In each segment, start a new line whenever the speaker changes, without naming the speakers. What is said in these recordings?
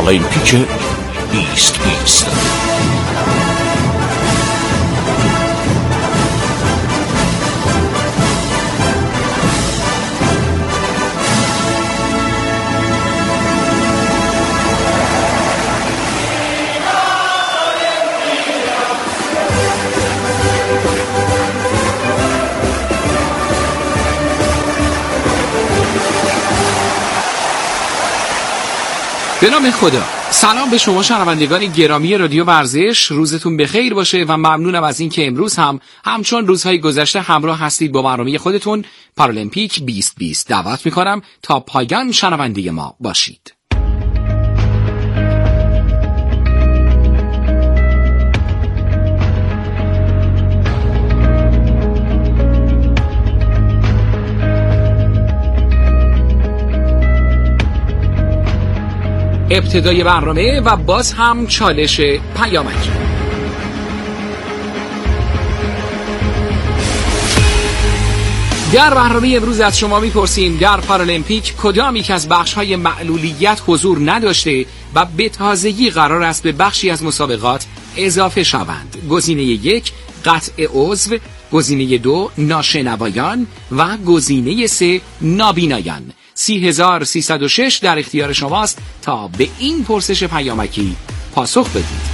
پارالمپیک 2020.
به نام خدا. سلام به شما شنوندگان گرامی رادیو ورزش، روزتون بخیر باشه و ممنونم از اینکه امروز هم همچون روزهای گذشته همراه هستید با برنامه خودتون پارالمپیک 2020. دعوت میکنم تا پایان شنونده ما باشید. ابتدای برنامه و باز هم چالش پیامک. در برنامه امروز از شما میپرسیم در پارالمپیک کدام یک از بخش‌های معلولیت حضور نداشته و به تازگی قرار است به بخشی از مسابقات اضافه شوند؟ گزینه 1 قطع عضو، گزینه 2 ناشنوایان و گزینه 3 نابینایان. 30306 در اختیار شماست تا به این پرسش پیامکی پاسخ بدید.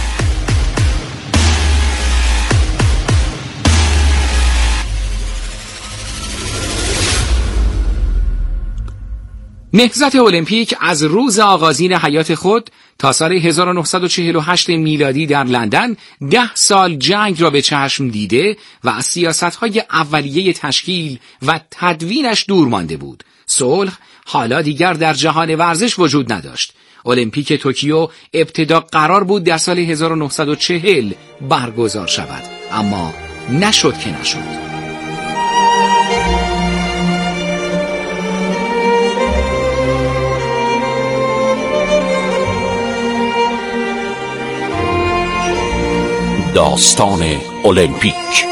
نهضت المپیک از روز آغازین حیات خود تا سال 1948 میلادی در لندن 10 سال جنگ را به چشم دیده و از سیاست‌های اولیه تشکیل و تدوینش دور مانده بود. صلح حالا دیگر در جهان ورزش وجود نداشت. المپیک توکیو ابتدا قرار بود در سال 1940 برگزار شود، اما نشد که نشد.
داستان المپیک.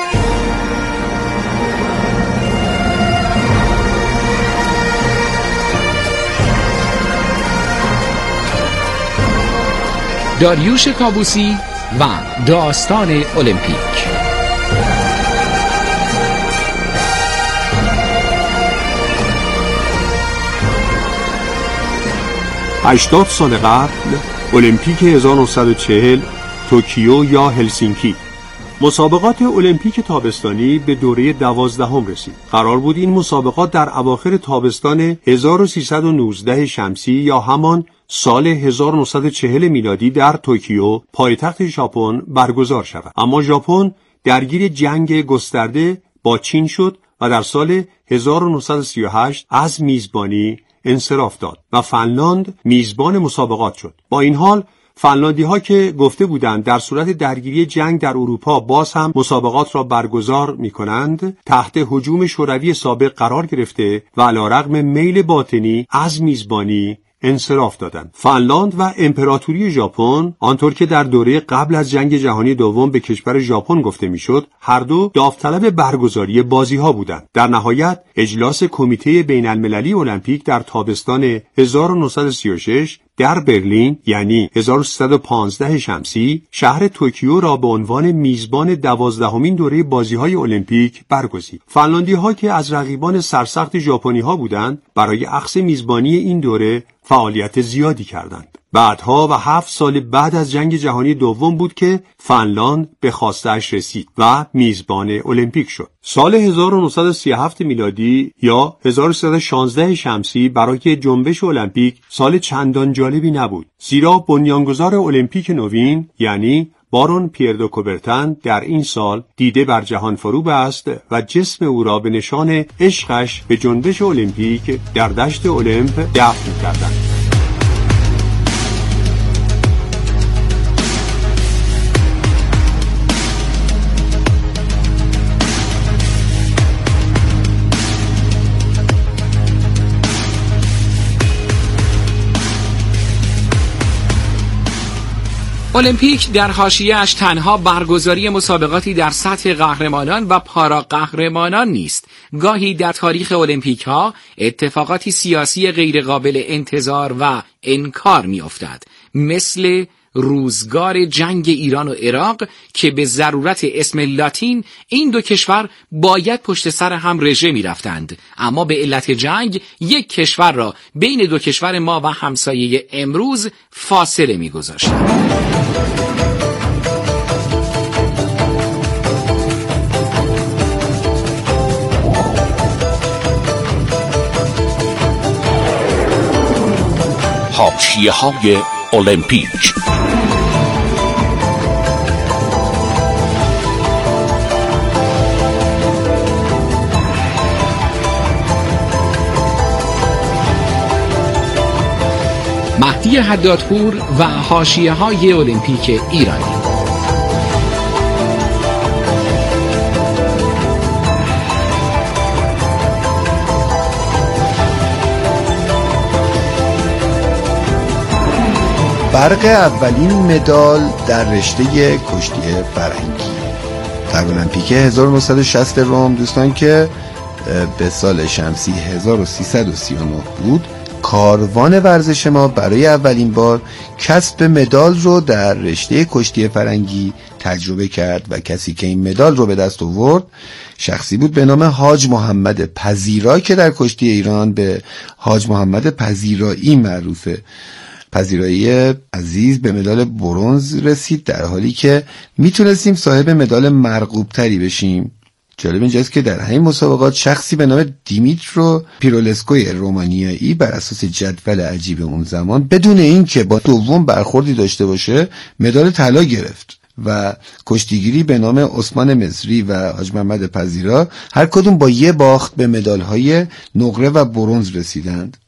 داریوش کابوسی و داستان المپیک.
80 سال قبل المپیک 1940 توکیو یا هلسینکی. مسابقات المپیک تابستانی به دوره 12 رسید. قرار بود این مسابقات در اواخر تابستان 1319 شمسی یا همان سال 1940 میلادی در توکیو پایتخت ژاپن برگزار شود. اما ژاپن درگیر جنگ گسترده با چین شد و در سال 1938 از میزبانی انصراف داد و فنلاند میزبان مسابقات شد. با این حال فنلاندی ها که گفته بودند در صورت درگیری جنگ در اروپا باز هم مسابقات را برگزار می کنند، تحت هجوم شوروی سابق قرار گرفته و علیرغم میل باطنی از میزبانی انصراف دادند. فنلاند و امپراتوری ژاپن، آنطور که در دوره قبل از جنگ جهانی دوم به کشور ژاپن گفته میشد، هر دو داوطلب برگزاری بازی ها بودند. در نهایت اجلاس کمیته بین المللی المپیک در تابستان 1936 در برلین یعنی 1315 شمسی شهر توکیو را به عنوان میزبان 12مین دوره بازی‌های المپیک برگزید. فنلاندی‌ها که از رقیبان سرسخت ژاپنی‌ها بودند، برای اخذ میزبانی این دوره فعالیت زیادی کردند. بعدها و 7 سال بعد از جنگ جهانی دوم بود که فنلاند به خواسته‌اش رسید و میزبان المپیک شد. سال 1937 میلادی یا 1316 شمسی برای جنبش المپیک سال چندان جالبی نبود، زیرا بنیانگذار المپیک نوین یعنی بارون پیر دو کوبرتن در این سال دیده بر جهان فرو بست و جسم او را به نشان عشقش به جنبش المپیک در دشت المپ دفن کردند.
المپیک در حاشیه‌اش تنها برگزاری مسابقاتی در سطح قهرمانان و پارا قهرمانان نیست. گاهی در تاریخ المپیک ها اتفاقاتی سیاسی غیرقابل انتظار و انکار می‌افتد، مثل روزگار جنگ ایران و عراق که به ضرورت اسم لاتین این دو کشور باید پشت سر هم رژه می رفتند، اما به علت جنگ یک کشور را بین دو کشور ما و همسایه امروز فاصله می گذاشتند.
حاشیه‌های المپیک.
مهدی حدادپور و حاشیه‌های المپیک ایرانی.
برق اولین مدال در رشته کشتی فرنگی در المپیک 1960 روم دوستان که به سال شمسی 1339 بود، کاروان ورزش ما برای اولین بار کسب مدال رو در رشته کشتی فرنگی تجربه کرد و کسی که این مدال رو به دست آورد شخصی بود به نام حاج محمد پذیرا که در کشتی ایران به حاج محمد پذیرایی معروفه. پذیرایی عزیز به مدال برنز رسید در حالی که میتونستیم صاحب مدال مرغوب تری بشیم. جالب اینجاست که در همین مسابقات شخصی به نام دیمیترو پیرولسکوی رومانیایی بر اساس جدول عجیب اون زمان بدون اینکه با دوم برخوردی داشته باشه مدال طلا گرفت و کشتیگیری به نام عثمان مصری و حاج محمد پذیرا هر کدوم با یه باخت به مدال‌های نقره و برنز رسیدند.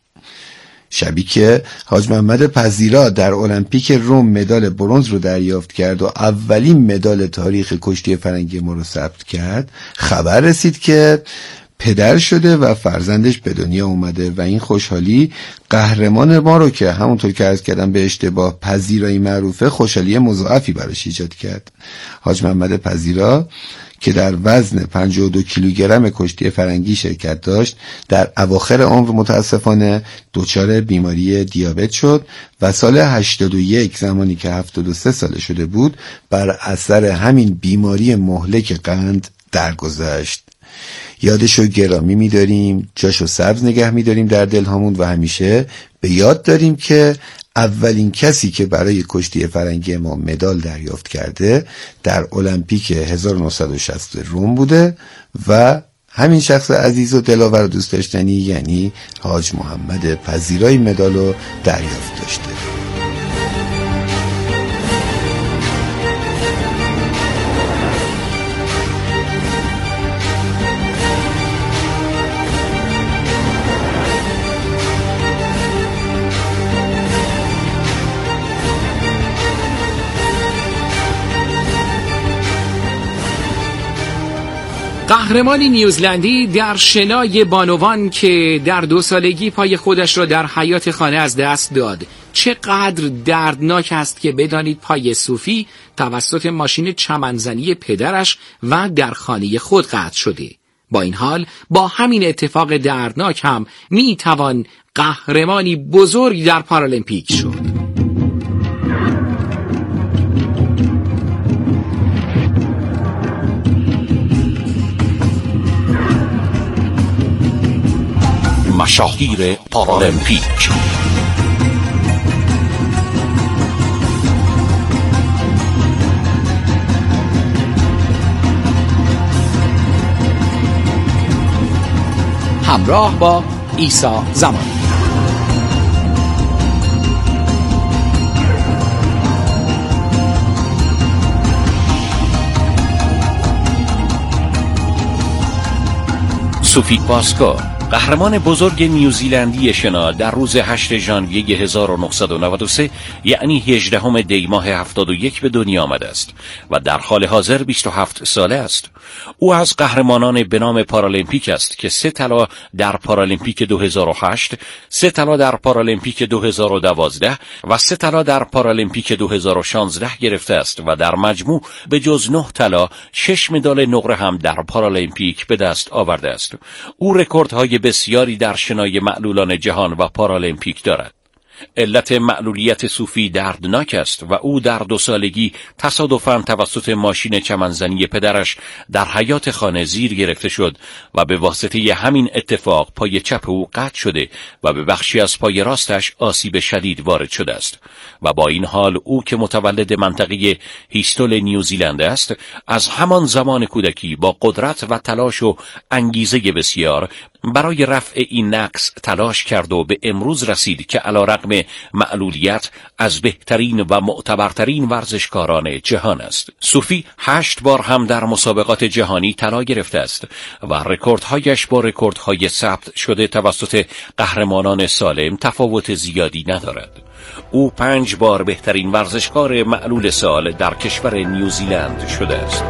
شبی که حاج محمد پذیرا در المپیک روم مدال برنز رو دریافت کرد و اولین مدال تاریخ کشتی فرنگی ما رو ثبت کرد، خبر رسید که پدر شده و فرزندش به دنیا اومده و این خوشحالی قهرمان ما رو که همونطور که عرض کردم به اشتباه پذیرایی معروفه خوشحالی مضاعفی براش ایجاد کرد. حاج محمد پذیرا که در وزن 52 کیلوگرم کشتی فرنگی شرکت داشت در اواخر عمر متاسفانه دچار بیماری دیابت شد و سال 81 زمانی که 73 ساله شده بود بر اثر همین بیماری مهلک قند درگذشت. یادشو گرامی می‌داریم، جاشو سبز نگه می‌داریم در دلهامون و همیشه به یاد داریم که اولین کسی که برای کشتی فرنگی ما مدال دریافت کرده در المپیک 1960 روم بوده و همین شخص عزیز و دلاور و دوست داشتنی یعنی حاج محمد پذیرایی مدال رو دریافت داشته.
قهرمانی نیوزلندی در شنای بانوان که در 2 سالگی پای خودش را در حیاط خانه از دست داد. چقدر دردناک است که بدانید پای صوفی توسط ماشین چمنزنی پدرش و در خانه خود قطع شده. با این حال با همین اتفاق دردناک هم میتوان قهرمانی بزرگ در پارالمپیک شد.
مشاهیر پارالمپیک.
همراه با عیسی زمانی.
سوفی پاسکا، قهرمان بزرگ نیوزیلندی شنا در روز 8 ژانویه 1993 یعنی 18 دی ماه 71 به دنیا آمده است و در حال حاضر 27 ساله است. او از قهرمانان به نام پارالیمپیک است که 3 طلا در پارالیمپیک 2008، 3 طلا در پارالیمپیک 2012 و 3 طلا در پارالیمپیک 2016 گرفته است و در مجموع به جز 9 طلا 6 مدال نقره هم در پارالیمپیک به دست آورده است. او رکوردهای بسیاری در شنای معلولان جهان و پارالیمپیک دارد. علت معلولیت صوفی دردناک است و او در 2 سالگی تصادفاً توسط ماشین چمنزنی پدرش در حیاط خانه زیر گرفته شد و به واسطه همین اتفاق پای چپ او قطع شده و به بخشی از پای راستش آسیب شدید وارد شده است و با این حال او که متولد منطقه هیستول نیوزیلند است، از همان زمان کودکی با قدرت و تلاش و انگیزه بسیار برای رفع این نقص تلاش کرد و به امروز رسید که علیرغم معلولیت از بهترین و معتبرترین ورزشکاران جهان است. صوفی 8 بار هم در مسابقات جهانی طلا گرفته است و رکوردهایش با رکوردهای ثبت شده توسط قهرمانان سالم تفاوت زیادی ندارد. او 5 بار بهترین ورزشکار معلول سال در کشور نیوزیلند شده است.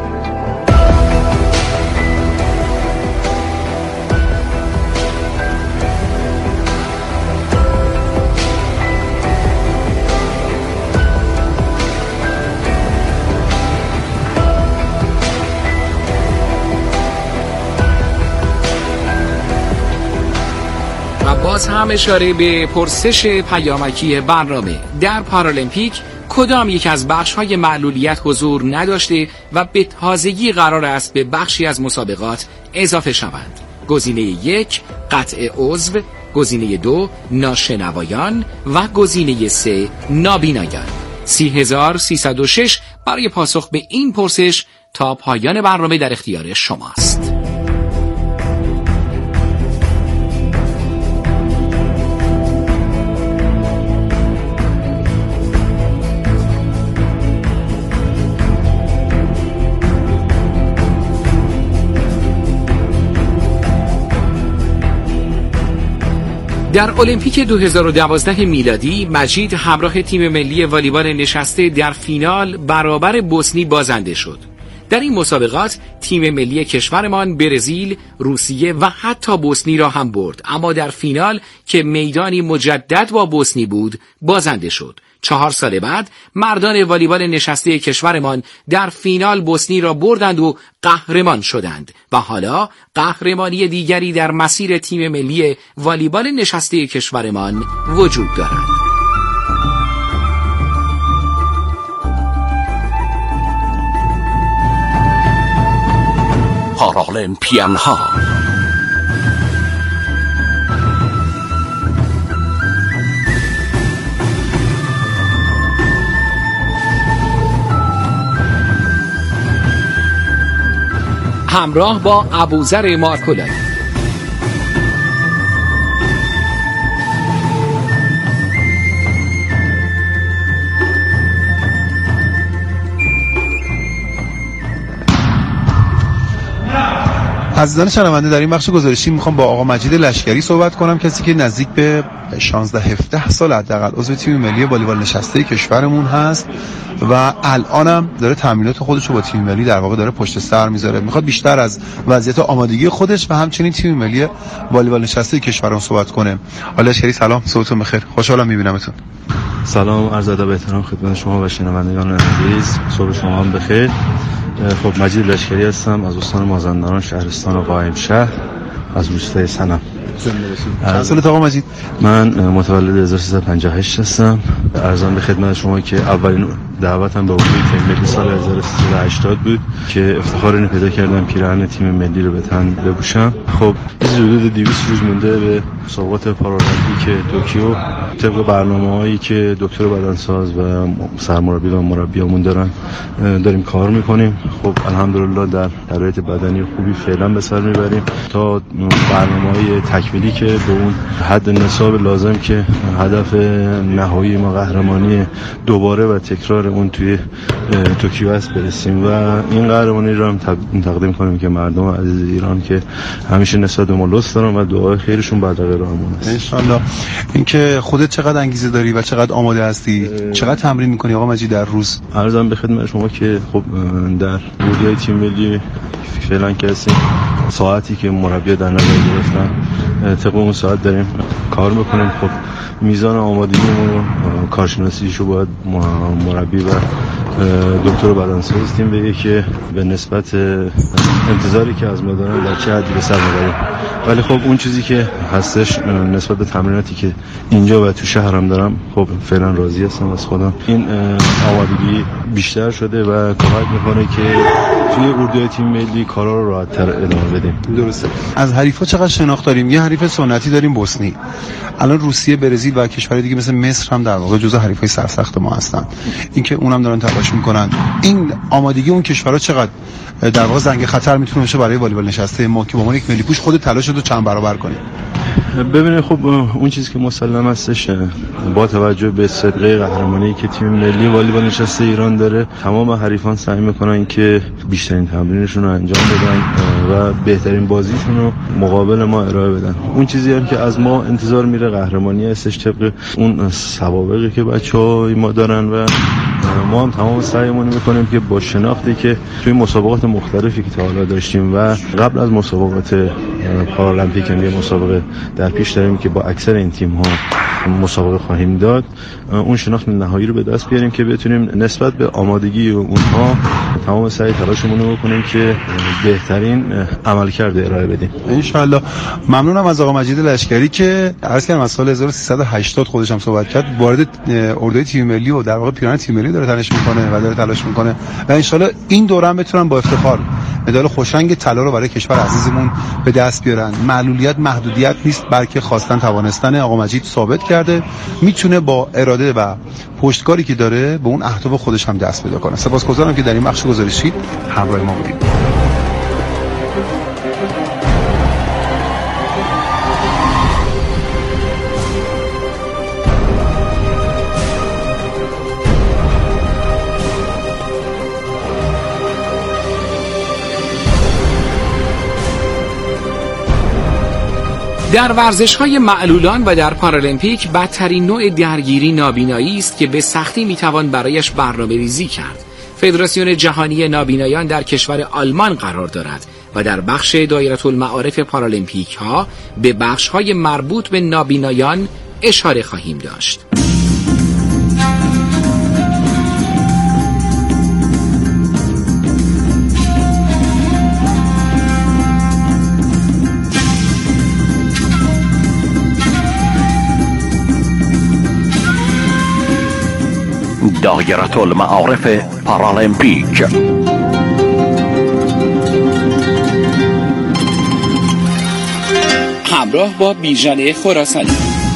باز هم اشاره به پرسش پیامکی برنامه: در پارالیمپیک کدام یک از بخش‌های معلولیت حضور نداشته و به تازگی قرار است به بخشی از مسابقات اضافه شوند؟ گزینه 1 قطع عضو، گزینه 2 ناشنوایان و گزینه 3 نابینایان. 30306 برای پاسخ به این پرسش تا پایان برنامه در اختیار شماست. در المپیک 2012 میلادی مجید همراه تیم ملی والیبال نشسته در فینال برابر بوسنی بازنده شد. در این مسابقات تیم ملی کشورمان برزیل، روسیه و حتی بوسنی را هم برد، اما در فینال که میدانی مجدد با بوسنی بود بازنده شد. 4 سال بعد مردان والیبال نشسته کشورمان در فینال بوسنی را بردند و قهرمان شدند و حالا قهرمانی دیگری در مسیر تیم ملی والیبال نشسته کشورمان وجود دارد.
پارالیمپیان ها
همراه با ابوذر مارکولایی.
عزیزان شنونده، در این بخش گزارشی میخوام با آقا مجید لشکری صحبت کنم، کسی که نزدیک به 16-17 سال حداقل عضو تیم ملی والیبال نشسته کشورمون هست و الانم داره تمرینات خودش رو با تیم ملی در واقع داره پشت سر میذاره. میخواد بیشتر از وضعیت آمادگی خودش و همچنین تیم ملی والیبال نشسته کشورمون صحبت کنه. آقا لشکری سلام، صبحتون بخیر، خوشحالم میبینمتون.
سلام، عرض ادب و احترام خدمت شما و شنوندگان عزیز، صبح شما هم بخیر. خب مجید لشکری هستم از استان مازندران، شهرستان و قائمشهر، از روستای سنم.
چند سالت آقا مجید؟
من متولد 1358 هستم. عرضم به خدمت شما که اولین دعوتم به عضوی تیم ملی سال 1380 بود که افتخار اینو پیدا کردم پیراهن تیم ملی رو به تن بپوشم. خب حدود 200 روز مونده به مسابقات پارالیمپیک توکیو. طبق برنامه‌هایی که دکتر بدنساز و سرمربی و مربیامون داریم کار میکنیم. خب الحمدلله در شرایط بدنی خوبی فعلا به سر میبریم تا برنامه‌های تکمیلی که به اون حد نصاب لازم که هدف نهایی ما قهرمانی دوباره و تکرار قرارمون توی توکیو است برسیم و این قهرمانی رو هم تقدیم کنیم که مردم عزیز ایران که همیشه نسبت به ما لطف دارن و دعای خیرشون بعد راهمون است
ان شاءالله. اینکه خودت چقدر انگیزه داری و چقدر آماده هستی، چقدر تمرین میکنی آقا مجید در روز؟
عرضم به خدمت شما که خب در بودجه تیم ملی فعلا که هستیم ساعتی که مربی در نظر گرفتن طبق اون ساعت داریم کار میکنیم. خب میزان آمادگیمون رو کارشناسیشو باید مربی و دکتر بدنساز تیم بگه که به نسبت انتظاری که از ما دارن در چه حدی به سر میبریم. ولی خب اون چیزی که هستش نسبت به تمریناتی که اینجا و تو شهرم دارم خب فعلا راضی هستم از خودم. این آمادگی بیشتر شده و کمک میکنه که توی اردوی تیم ملی کارا رو راحت‌تر ادامه بدیم.
درسته. از حریفا چقدر شناخت داریم؟ یه حریف سنتی داریم بوسنی، الان روسیه، برزیل و کشورهای دیگه مثل مصر هم در واقع جزو حریفای سرسخت ما هستن. اینکه اونم دارن تلاش میکنن. این آمادگی اون کشورها چقدر در واقع زنگ خطر میتونه باشه برای والیبال نشسته ما که با عنوان یک ملی پوش خود تلاش رو چند برابر کنیم؟
ببینید خب اون چیزی که مسلم هستش با توجه به صدقه قهرمانی که تیم ملی والیبال نشسته ایران داره، تمام حریفان سعی میکنن که بیشترین تمرینشون رو انجام بدن و بهترین بازیشون رو مقابل ما ارائه بدن. اون چیزی هم که از ما انتظار میره قهرمانی هستش طبق اون سوابقی که بچه‌های ما دارن و ما هم تمام سعیمون میکنیم که با شناختی که توی مسابقات مختلفی که تا حالا داشتیم و قبل از مسابقات پارالمپیک هم یه مسابقه در پیش داریم که با اکثر این تیم ها مسابقه خواهیم داد، اون شناخت نهایی رو به دست بیاریم که بتونیم نسبت به آمادگی اونها تمام سعی تلاشمون رو بکنیم که بهترین عملکرد ارائه بدیم
ان شاء الله. ممنونم از آقا مجید لشکری که عرض کردم از سال 1380 خودش هم صحبت کرد، وارد اردوی تیم ملی و در واقع پیران تیم ملی داره تلاش میکنه و ان شاء الله این دوره هم بتونن با افتخار مدال خوشرنگ طلا رو برای کشور عزیزمون به دست بیارن. معلولیت محدودیت نیست، بلکه خواستن توانستن. آقا مجید ثابت کرده میتونه با اراده و پشتکاری که داره به اون اهداف خودش هم دست پیدا کنه. سپاسگزارم که در این بخش گزارشی همراه ما بودید.
در ورزش‌های معلولان و در پارالمپیک بدترین نوع درگیری نابینایی است که به سختی میتوان برایش برنامه‌ریزی کرد. فدراسیون جهانی نابینایان در کشور آلمان قرار دارد و در بخش دایره المعارف پارالمپیک ها به بخش‌های مربوط به نابینایان اشاره خواهیم داشت.
دایره المعارف پارالمپیک.
همراه با بیژن خراسانی.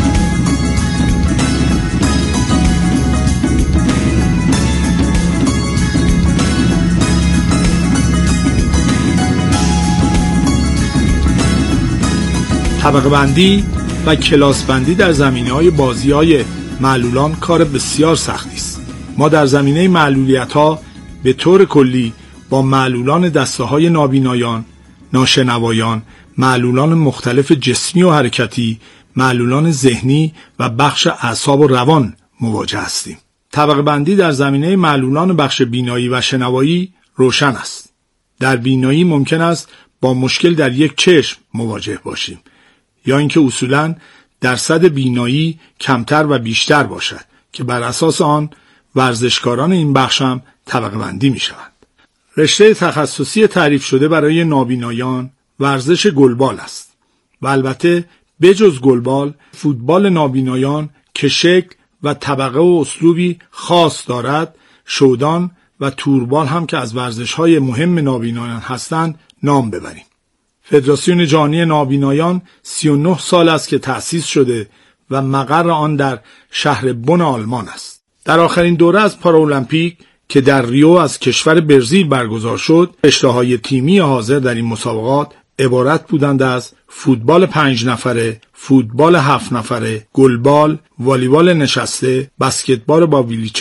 طبقه بندی و کلاس بندی در زمینه‌های بازی‌های معلولان کار بسیار سختی است. ما در زمینه معلولیت‌ها به طور کلی با معلولان دسته‌های نابینایان، ناشنوایان، معلولان مختلف جسمی و حرکتی، معلولان ذهنی و بخش اعصاب و روان مواجه هستیم. طبقه بندی در زمینه معلولان بخش بینایی و شنوایی روشن است. در بینایی ممکن است با مشکل در یک چشم مواجه باشیم یا اینکه اصولاً درصد بینایی کمتر و بیشتر باشد که بر اساس آن ورزشکاران این بخش هم طبقه بندی می شوند. رشته تخصصی تعریف شده برای نابینایان ورزش گلبال است و البته بجز گلبال فوتبال نابینایان که شکل و طبقه و اسلوبی خاص دارد، شودان و توربال هم که از ورزش‌های مهم نابینایان هستند نام ببریم. فدراسیون جهانی نابینایان 39 سال است که تأسیس شده و مقر آن در شهر بن آلمان است. در آخرین دوره از پارالمپیک که در ریو از کشور برزیل برگزار شد، رشته‌های تیمی حاضر در این مسابقات عبارت بودند از فوتبال 5 نفره، فوتبال 7 نفره، گلبال، والیبال نشسته، بسکتبال با ویلچر،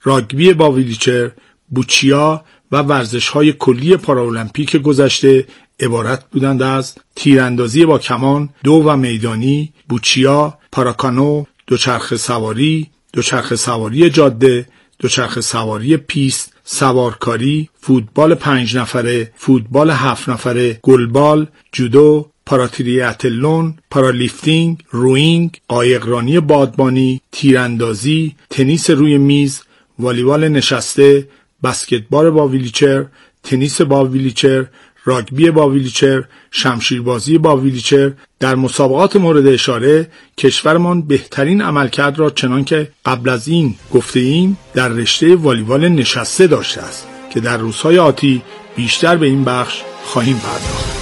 راگبی با ویلچر، بوچیا و ورزش‌های کلی پارالمپیک گذشته عبارت بودند از تیراندازی با کمان، دو و میدانی، بوچیا، پاراکانو، دوچرخه سواری، دوچرخه سواری جاده، دوچرخه سواری پیست، سوارکاری، فوتبال 5 نفره، فوتبال 7 نفره، گلبال، جودو، پاراتریاتلون، پارالیفتینگ، روینگ، قایقرانی بادبانی، تیراندازی، تنیس روی میز، والیبال نشسته، بسکتبال با ویلچر، تنیس با ویلچر، راگبی با ویلچر، شمشیربازی با ویلچر. در مسابقات مورد اشاره کشورمان بهترین عملکرد را چنان که قبل از این گفته ایم در رشته والیبال نشسته داشته است که در روزهای آتی بیشتر به این بخش خواهیم پرداخت.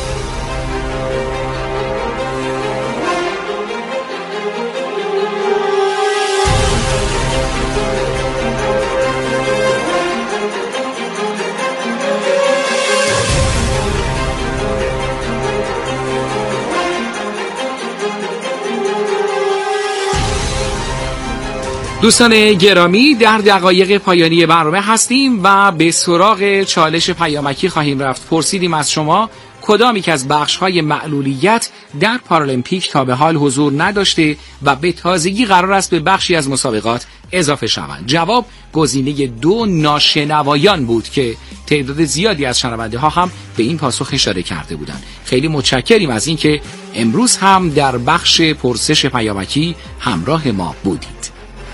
دوستان گرامی، در دقایق پایانی برنامه هستیم و به سراغ چالش پیامکی خواهیم رفت. پرسیدیم از شما کدام یک از بخش‌های معلولیت در پارالمپیک تا به حال حضور نداشته و به تازگی قرار است به بخشی از مسابقات اضافه شوند. جواب گزینه 2 ناشنوایان بود که تعداد زیادی از شنونده ها هم به این پاسخ اشاره کرده بودند. خیلی متشکریم از اینکه امروز هم در بخش پرسش پیامکی همراه ما بودید.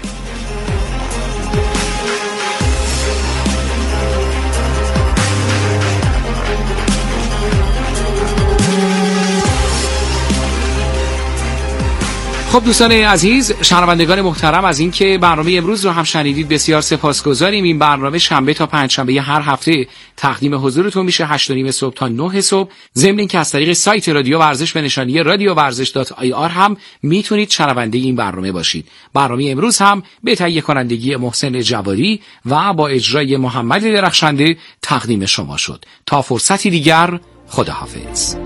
خب دوستان عزیز، شنوندگان محترم، از اینکه برنامه امروز رو هم شنیدید بسیار سپاسگزاریم. این برنامه شنبه تا پنجشنبه هر هفته تقدیم حضورتون میشه 8:30 صبح تا 9 صبح. ضمن اینکه از طریق سایت رادیو ورزش به نشانی radiovarzish.ir هم میتونید شنونده این برنامه باشید. برنامه امروز هم به تهیه کنندگی محسن جوادی و با اجرای محمد درخشنده تقدیم شما شد. تا فرصتی دیگر، خداحافظ.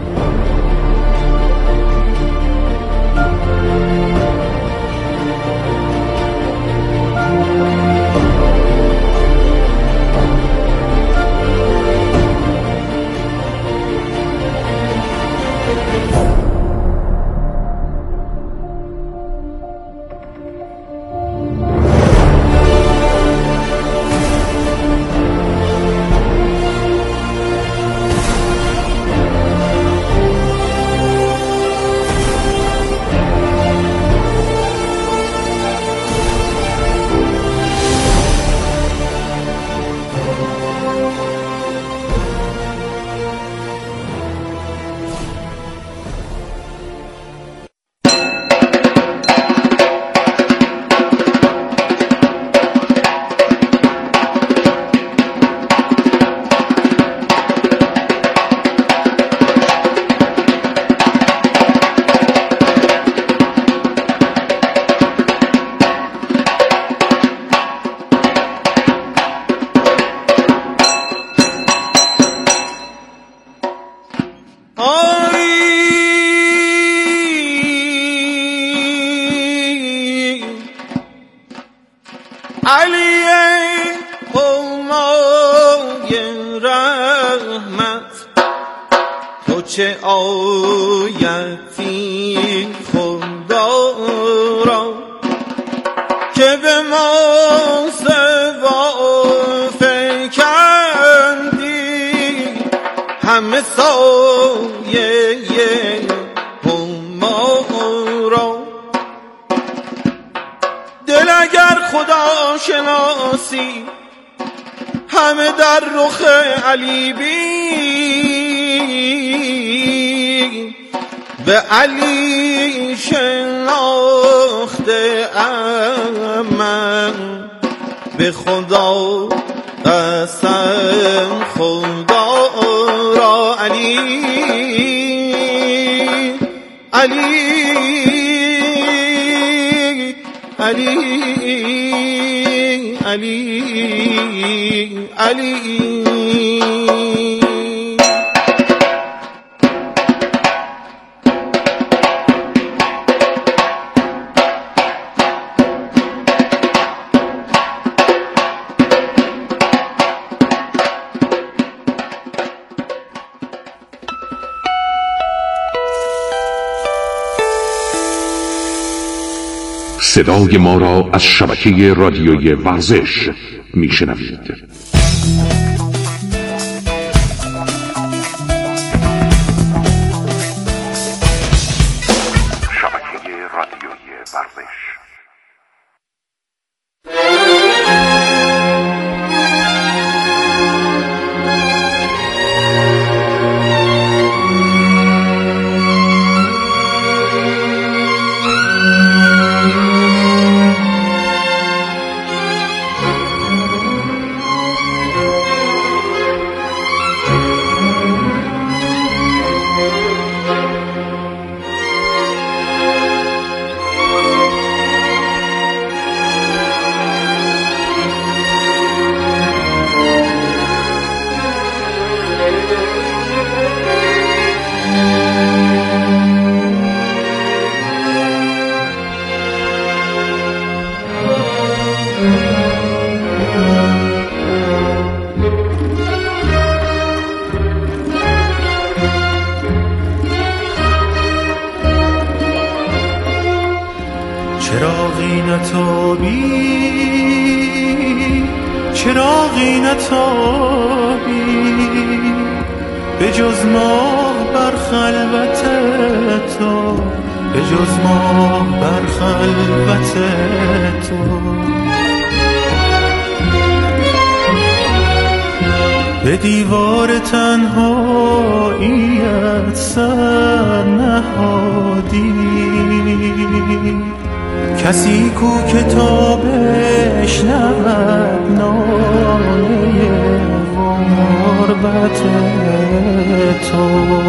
چه آیتی خدا را که به ما سوا فکندی همه سایه ما را. دل اگر خدا شناسی همه در رخ علی بین، به علی شناخته ام من، به خدا قسم خدا را علی علی علی علی علی.
صدای ما را از شبکه رادیویی ورزش میشنوید. شبکه رادیویی ورزش.
چراغی نتابی به جز ماه بر خلوت تو، به جز ماه بر خلوت تو. به دیوار تنهاییت سر نهادی، کسی کو کتابش نبود ناله غربت تو.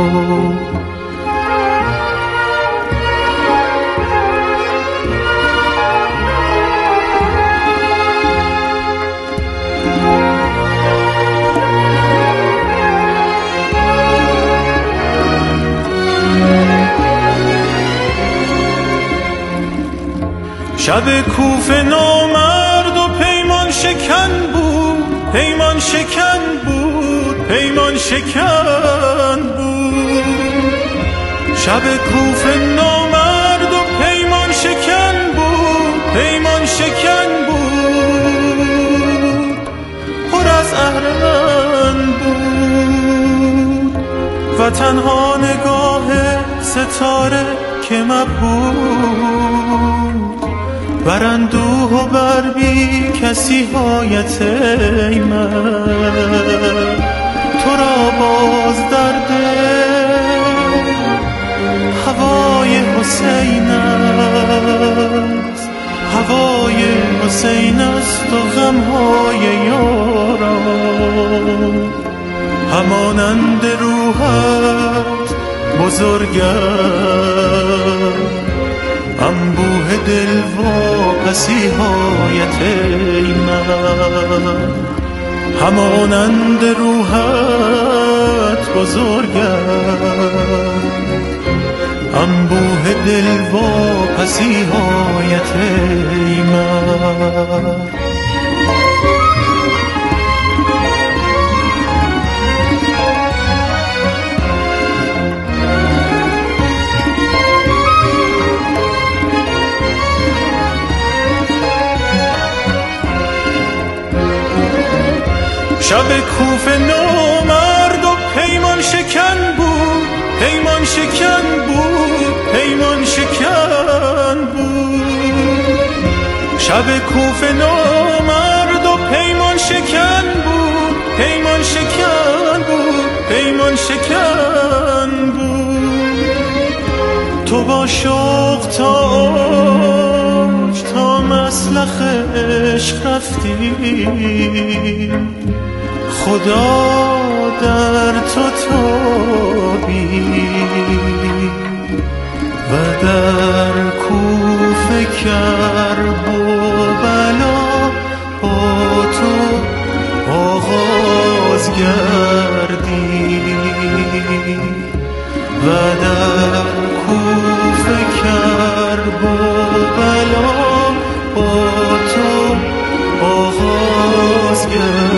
شب کوفه نامرد و پیمان شکن بود، پیمان شکن بود، پیمان شکن بود. شب کوفه نامرد و پیمان شکن بود، پیمان شکن بود. پر از اهرمن بود و تنها نگاه ستاره که مبهود بر اندوه و بر بی کسی هایت ای من. تو را باز در دل هوای حسین است، هوای حسین است و غمهای یاران همانند روحت بزرگ است. انبوه دل و پسی هایت ای من همانند روحت بزرگ است. انبوه دل و پسی هایت ای من. شب کوفه نامرد و پیمان شکن بود، پیمان شکن بود، پیمان شکن بود. شب کوفه نامرد و پیمان شکن بود، پیمان شکن بود، پیمان شکن بود. تو با شوق تا مسلخ عشق رفتی، خدا در تو تابی و در کوفه کرب و بلا با تو آغاز گردی و در کوفه کرب و بلا با تو آغاز گردی.